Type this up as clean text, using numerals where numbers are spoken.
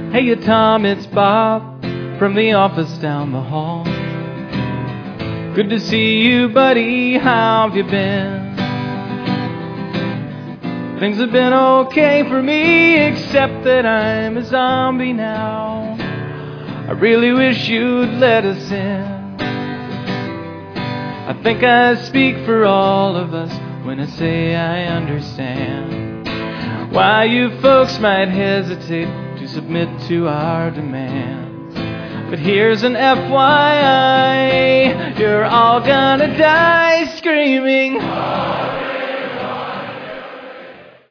Hey, Tom, it's Bob from the office down the hall. Good to see you, buddy. How have you been? Things have been okay for me, except that I'm a zombie now. I really wish you'd let us in. I think I speak for all of us when I say I understand why you folks might hesitate to submit to our demands. But here's an FYI, you're all gonna die screaming.